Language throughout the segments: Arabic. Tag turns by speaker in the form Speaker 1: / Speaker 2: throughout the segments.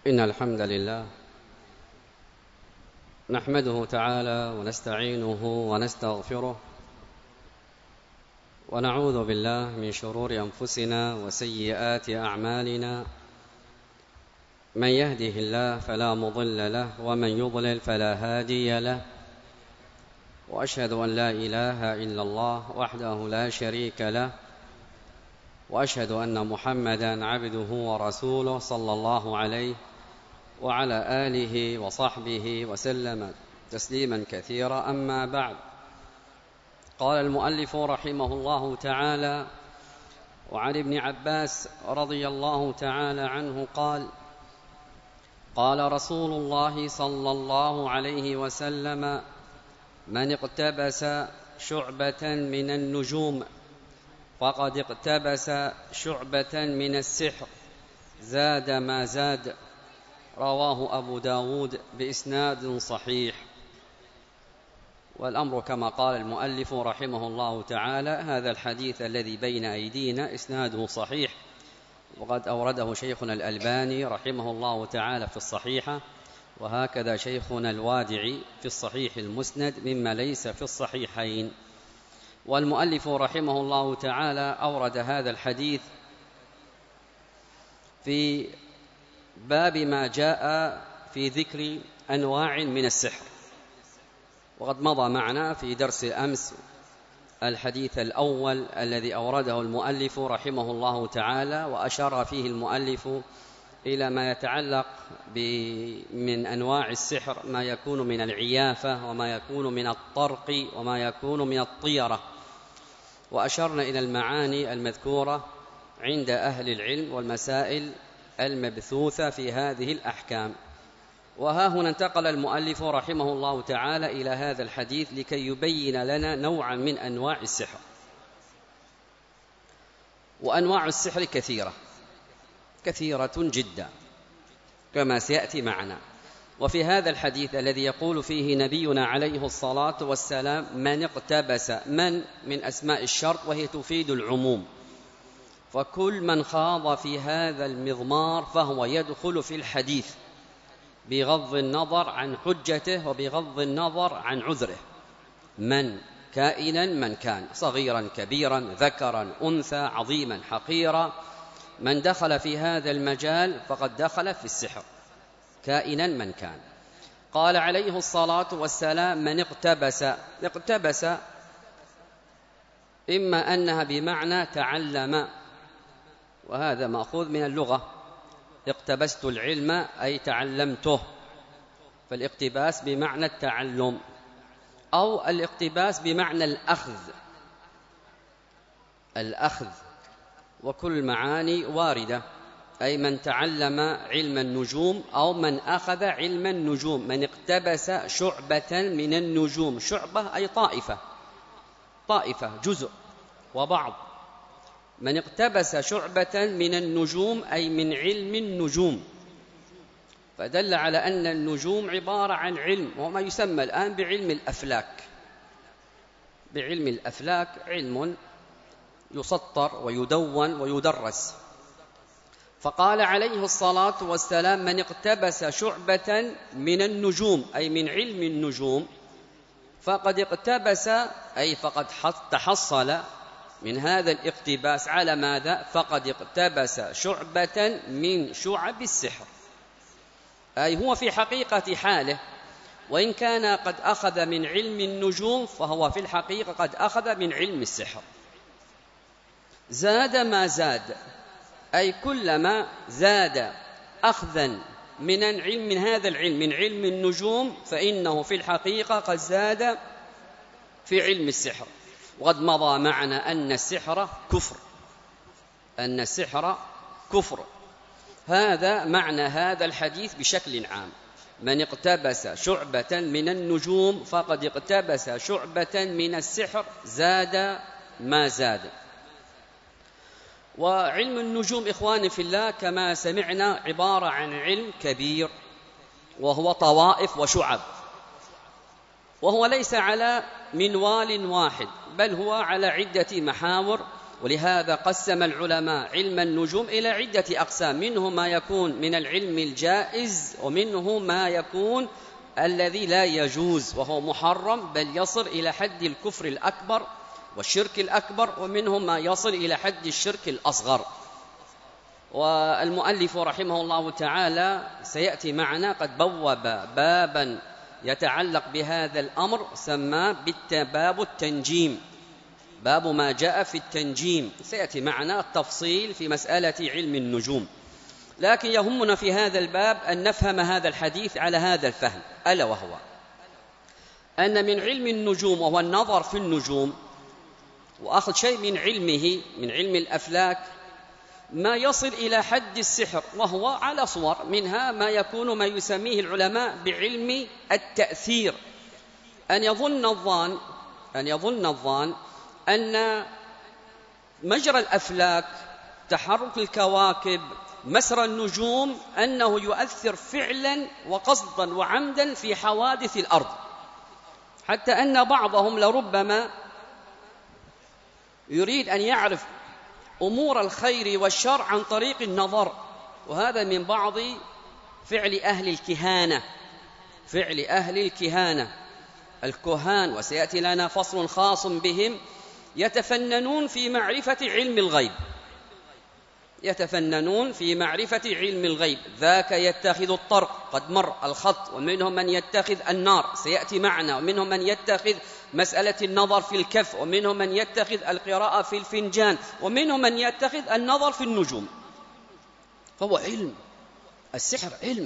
Speaker 1: إن الحمد لله نحمده تعالى ونستعينه ونستغفره ونعوذ بالله من شرور أنفسنا وسيئات أعمالنا. من يهده الله فلا مضل له ومن يضلل فلا هادي له، وأشهد أن لا إله إلا الله وحده لا شريك له، وأشهد أن محمدًا عبده ورسوله صلى الله عليه وعلى آله وصحبه وسلم تسليما كثيرا. أما بعد، قال المؤلف رحمه الله تعالى: وعن ابن عباس رضي الله تعالى عنه قال: قال رسول الله صلى الله عليه وسلم: من اقتبس شعبة من النجوم فقد اقتبس شعبة من السحر، زاد ما زاد. رواه أبو داود بإسناد صحيح. والأمر كما قال المؤلف رحمه الله تعالى، هذا الحديث الذي بين أيدينا إسناده صحيح، وقد أورده شيخنا الألباني رحمه الله تعالى في الصحيحة، وهكذا شيخنا الوادعي في الصحيح المسند مما ليس في الصحيحين. والمؤلف رحمه الله تعالى أورد هذا الحديث في باب ما جاء في ذكر أنواع من السحر، وقد مضى معنا في درس أمس الحديث الأول الذي أورده المؤلف رحمه الله تعالى، وأشار فيه المؤلف إلى ما يتعلق من أنواع السحر، ما يكون من العيافة وما يكون من الطرق وما يكون من الطيرة، وأشرنا إلى المعاني المذكورة عند أهل العلم والمسائل المبثوثة في هذه الأحكام. وها هنا انتقل المؤلف رحمه الله تعالى إلى هذا الحديث لكي يبين لنا نوعا من أنواع السحر. وأنواع السحر كثيرة جدا كما سيأتي معنا. وفي هذا الحديث الذي يقول فيه نبينا عليه الصلاة والسلام: من اقتبس، من أسماء الشرط وهي تفيد العموم، فكل من خاض في هذا المضمار فهو يدخل في الحديث بغض النظر عن حجته وبغض النظر عن عذره، من كائنا من كان، صغيرا كبيرا ذكرا أنثى عظيما حقيرا، من دخل في هذا المجال فقد دخل في السحر كائنا من كان. قال عليه الصلاة والسلام: من اقتبس إما أنها بمعنى تعلم، وهذا مأخوذ من اللغة، اقتبست العلم أي تعلمته، فالاقتباس بمعنى التعلم، أو الاقتباس بمعنى الأخذ، وكل المعاني واردة، أي من تعلم علم النجوم أو من أخذ علم النجوم. من اقتبس شعبة من النجوم، شعبة أي طائفة جزء وبعض. من اقتبس شعبة من النجوم أي من علم النجوم، فدل على أن النجوم عبارة عن علم، وما يسمى الآن بعلم الأفلاك، علم يسطر ويدون ويدرس. فقال عليه الصلاة والسلام: من اقتبس شعبة من النجوم أي من علم النجوم، فقد اقتبس أي فقد تحصل من هذا الاقتباس على ماذا؟ فقد اقتبس شعبة من شعب السحر، أي هو في حقيقة حاله وإن كان قد أخذ من علم النجوم فهو في الحقيقة قد أخذ من علم السحر. زاد ما زاد، أي كلما زاد أخذا من هذا العلم، من علم النجوم، فإنه في الحقيقة قد زاد في علم السحر. وقد مضى معنا أن السحر كفر. هذا معنى هذا الحديث بشكل عام: من اقتبس شعبة من النجوم فقد اقتبس شعبة من السحر، زاد ما زاد. وعلم النجوم إخواني في الله كما سمعنا عبارة عن علم كبير، وهو طوائف وشعب، وهو ليس على منوال واحد، بل هو على عدة محاور ولهذا قسم العلماء علم النجوم إلى عدة أقسام، منه ما يكون من العلم الجائز، ومنه ما يكون الذي لا يجوز وهو محرم بل يصل إلى حد الكفر الأكبر والشرك الأكبر، ومنهم ما يصل إلى حد الشرك الأصغر. والمؤلف رحمه الله تعالى سيأتي معنا قد بوب بابا يتعلق بهذا الأمر سماه باب التنجيم، باب ما جاء في التنجيم. سيأتي معنا التفصيل في مسألة علم النجوم، لكن يهمنا في هذا الباب أن نفهم هذا الحديث على هذا الفهم، ألا وهو أن من علم النجوم وهو النظر في النجوم وأخذ شيء من علمه من علم الأفلاك ما يصل إلى حد السحر، وهو على صور، منها ما يكون ما يسميه العلماء بعلم التأثير، أن يظن الظان أن مجرى الأفلاك، تحرك الكواكب، مسرى النجوم، أنه يؤثر فعلا وقصدا وعمدا في حوادث الأرض، حتى أن بعضهم لربما يريد أن يعرف أمور الخير والشر عن طريق النظر، وهذا من بعض فعل أهل الكهانة الكهان، وسيأتي لنا فصل خاص بهم، يتفننون في معرفة علم الغيب، ذاك يتخذ الطرق قد مر الخط، ومنهم من يتخذ النار سيأتي معنا، ومنهم من يتخذ مسألة النظر في الكف، ومنهم من يتخذ القراءة في الفنجان، ومنهم من يتخذ النظر في النجوم. فهو علم، السحر علم،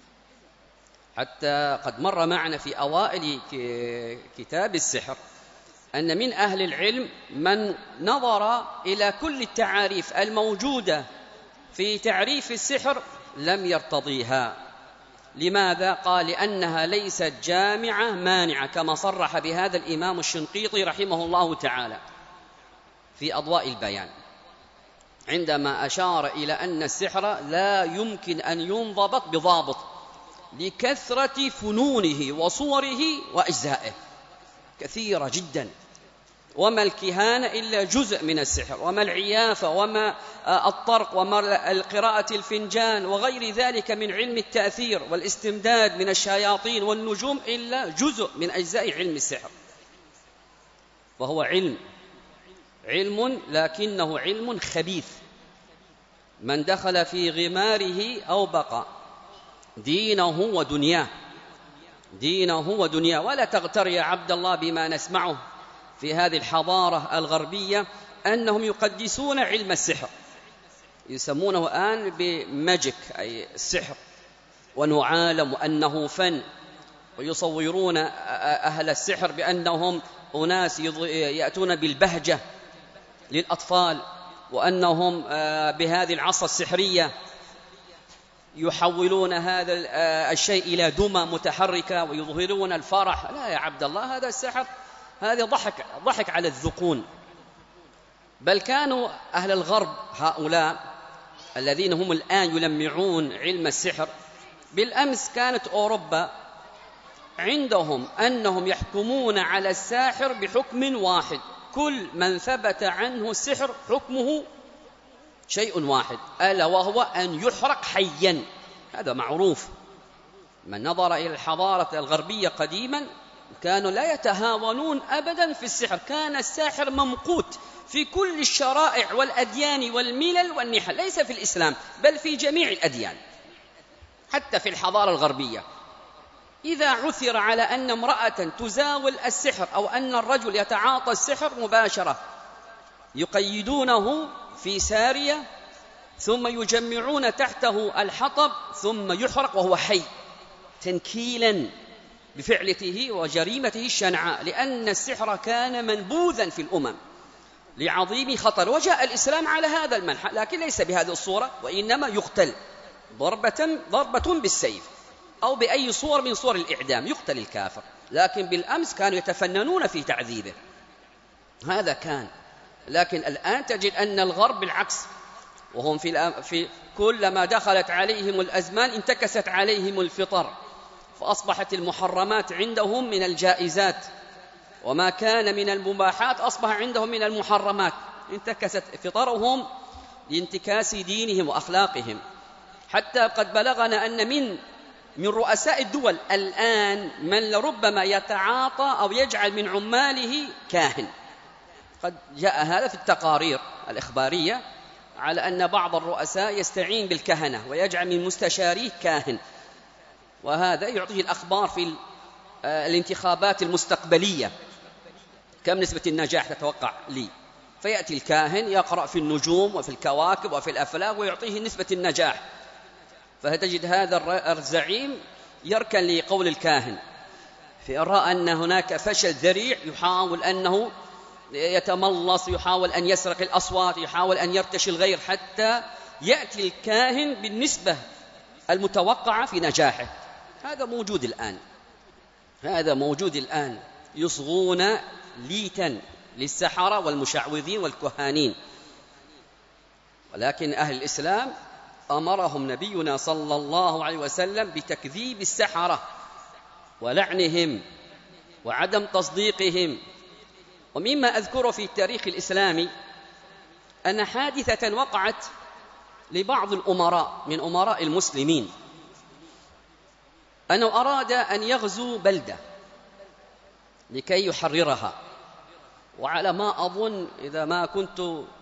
Speaker 1: حتى قد مر معنا في أوائل كتاب السحر أن من أهل العلم من نظر إلى كل التعاريف الموجودة في تعريف السحر لم يرتضيها. لماذا؟ قال لأنها ليست جامعة مانعة، كما صرح بهذا الإمام الشنقيطي رحمه الله تعالى في أضواء البيان، عندما أشار إلى أن السحر لا يمكن أن ينضبط بضابط لكثرة فنونه وصوره وأجزائه كثيرة جدا، وما الكهانة إلا جزء من السحر، وما العيافة، وما الطرق، وما القراءة الفنجان وغير ذلك من علم التأثير والاستمداد من الشياطين والنجوم إلا جزء من أجزاء علم السحر. وهو علم لكنه علم خبيث، من دخل في غماره أوبق دينه ودنياه. ولا تغتر يا عبد الله بما نسمعه في هذه الحضارة الغربية أنهم يقدسون علم السحر، يسمونه الآن بماجيك أي السحر، ونعالم أنه فن، ويصورون أهل السحر بأنهم أناس يأتون بالبهجة للأطفال، وأنهم بهذه العصا السحرية يحولون هذا الشيء إلى دمى متحركة ويظهرون الفرح. لا يا عبد الله، هذا السحر، هذا ضحك على الذقون. بل كانوا أهل الغرب هؤلاء الذين هم الآن يلمعون علم السحر، بالأمس كانت أوروبا عندهم أنهم يحكمون على الساحر بحكم واحد، كل من ثبت عنه السحر حكمه شيء واحد، ألا وهو أن يحرق حيا. هذا معروف، من نظر إلى الحضارة الغربية قديما كانوا لا يتهاونون أبدا في السحر، كان الساحر ممقوت في كل الشرائع والأديان والملل والنحل، ليس في الإسلام بل في جميع الأديان، حتى في الحضارة الغربية. إذا عثر على أن امرأة تزاول السحر أو أن الرجل يتعاطى السحر مباشرة يقيدونه في سارية، ثم يجمعون تحته الحطب، ثم يحرق وهو حي تنكيلا بفعلته وجريمته الشنعاء، لأن السحر كان منبوذا في الأمم لعظيم خطر. وجاء الإسلام على هذا المنحى، لكن ليس بهذه الصورة، وإنما يقتل ضربة بالسيف أو بأي صور من صور الإعدام، يقتل الكافر. لكن بالأمس كانوا يتفننون في تعذيبه، هذا كان. لكن الآن تجد أن الغرب بالعكس، وهم في كلما دخلت عليهم الأزمان انتكست عليهم الفطر، فأصبحت المحرمات عندهم من الجائزات، وما كان من المباحات أصبح عندهم من المحرمات. انتكست فطرهم لانتكاس دينهم وأخلاقهم، حتى قد بلغنا أن من رؤساء الدول الآن من لربما يتعاطى أو يجعل من عماله كاهن. قد جاء هذا في التقارير الإخبارية على أن بعض الرؤساء يستعين بالكهنة ويجعل من مستشاريه كاهن، وهذا يعطيه الأخبار في الانتخابات المستقبلية، كم نسبة النجاح تتوقع لي، فيأتي الكاهن يقرأ في النجوم وفي الكواكب وفي الأفلاك ويعطيه نسبة النجاح. فتجد هذا الزعيم يركن لقول الكاهن، فإن رأى أن هناك فشل ذريع يحاول أنه يتملص، يحاول أن يسرق الأصوات، يحاول أن يرتشي الغير، حتى يأتي الكاهن بالنسبة المتوقعة في نجاحه. هذا موجود الآن، هذا موجود الآن، يصغون ليتا للسحرة والمشعوذين والكهانين. ولكن أهل الإسلام أمرهم نبينا صلى الله عليه وسلم بتكذيب السحرة ولعنهم وعدم تصديقهم. ومما أذكره في التاريخ الإسلامي أن حادثة وقعت لبعض الأمراء من أمراء المسلمين، أنه أراد أن يغزو بلدة لكي يحررها، وعلى ما أظن إذا ما كنت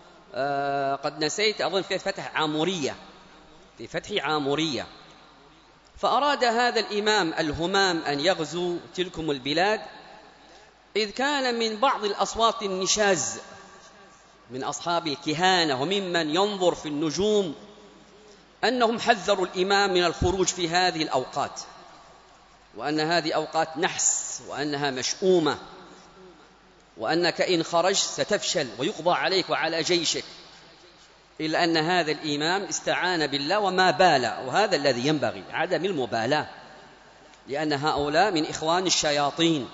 Speaker 1: قد نسيت أظن في فتح عامورية، في فتح عامورية. فأراد هذا الإمام الهمام أن يغزو تلكم البلاد، إذ كان من بعض الأصوات النشاز من أصحاب الكهانة وممن ينظر في النجوم أنهم حذروا الإمام من الخروج في هذه الأوقات، وأن هذه أوقات نحس وأنها مشؤومة، وأنك إن خرج ستفشل ويقضى عليك وعلى جيشك. إلا أن هذا الإمام استعان بالله وما بالى، وهذا الذي ينبغي، عدم المبالاة، لأن هؤلاء من إخوان الشياطين.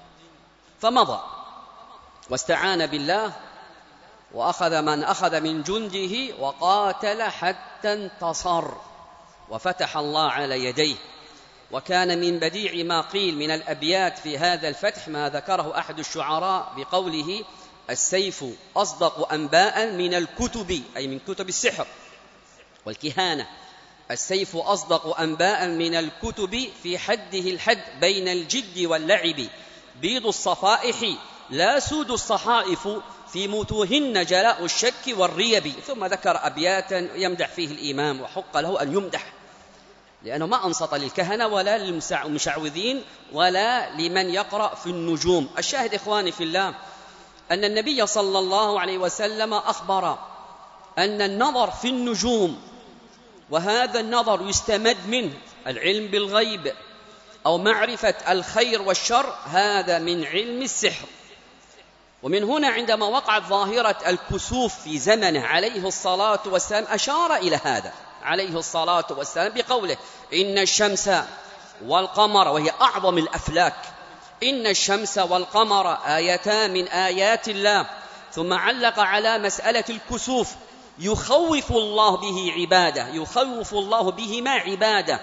Speaker 1: فمضى واستعان بالله وأخذ من أخذ من جنده وقاتل حتى انتصر وفتح الله على يديه. وكان من بديع ما قيل من الأبيات في هذا الفتح ما ذكره أحد الشعراء بقوله: السيف أصدق أنباء من الكتب، أي من كتب السحر والكهانة. السيف أصدق أنباء من الكتب، في حده الحد بين الجد واللعب. بيض الصفائح لا سود الصحائف، في متوهن جلاء الشك والريب. ثم ذكر أبياتا يمدح فيه الإمام، وحق له أن يمدح، لأنه ما أنصت للكهنة ولا للمشعوذين ولا لمن يقرأ في النجوم. الشاهد إخواني في الله أن النبي صلى الله عليه وسلم أخبر أن النظر في النجوم، وهذا النظر يستمد منه العلم بالغيب أو معرفة الخير والشر، هذا من علم السحر. ومن هنا عندما وقعت ظاهرة الكسوف في زمنه عليه الصلاة والسلام أشار إلى هذا عليه الصلاة والسلام بقوله: إن الشمس والقمر، وهي أعظم الأفلاك، إن الشمس والقمر آيتان من آيات الله. ثم علق على مسألة الكسوف: يخوف الله به عباده، يخوف الله بهما عباده،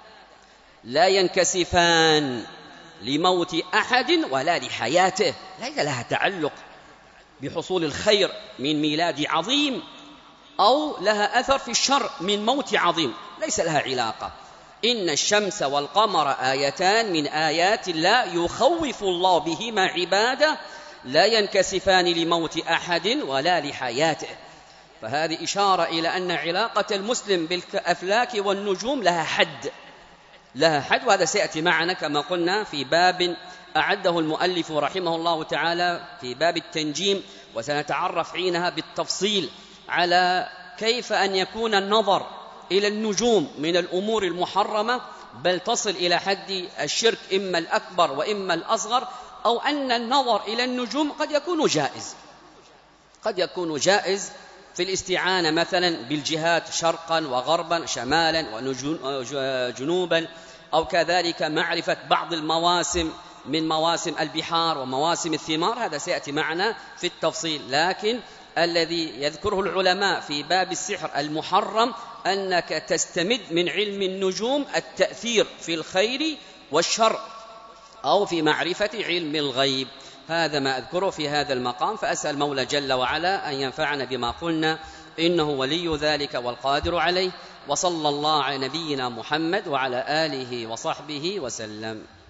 Speaker 1: لا ينكسفان لموت أحد ولا لحياته. ليس لها تعلق بحصول الخير من ميلاد عظيم أو لها أثر في الشر من موت عظيم، ليس لها علاقة. إن الشمس والقمر آيتان من آيات الله، يخوف الله بهما عباده، لا ينكسفان لموت أحد ولا لحياته. فهذه إشارة إلى أن علاقة المسلم بالأفلاك والنجوم لها حد، لها حد، وهذا سيأتي معنا كما قلنا في باب أعده المؤلف رحمه الله تعالى في باب التنجيم، وسنتعرف حينها بالتفصيل على كيف أن يكون النظر إلى النجوم من الأمور المحرمة، بل تصل إلى حد الشرك إما الأكبر وإما الأصغر، أو أن النظر إلى النجوم قد يكون جائز، قد يكون جائز في الاستعانة مثلا بالجهات شرقا وغربا، شمالا وجنوبا، أو كذلك معرفة بعض المواسم من مواسم البحار ومواسم الثمار، هذا سيأتي معنا في التفصيل. لكن الذي يذكره العلماء في باب السحر المحرم أنك تستمد من علم النجوم التأثير في الخير والشر أو في معرفة علم الغيب. هذا ما أذكره في هذا المقام، فأسأل مولى جل وعلا أن ينفعنا بما قلنا، إنه ولي ذلك والقادر عليه. وصلى الله على نبينا محمد وعلى آله وصحبه وسلم.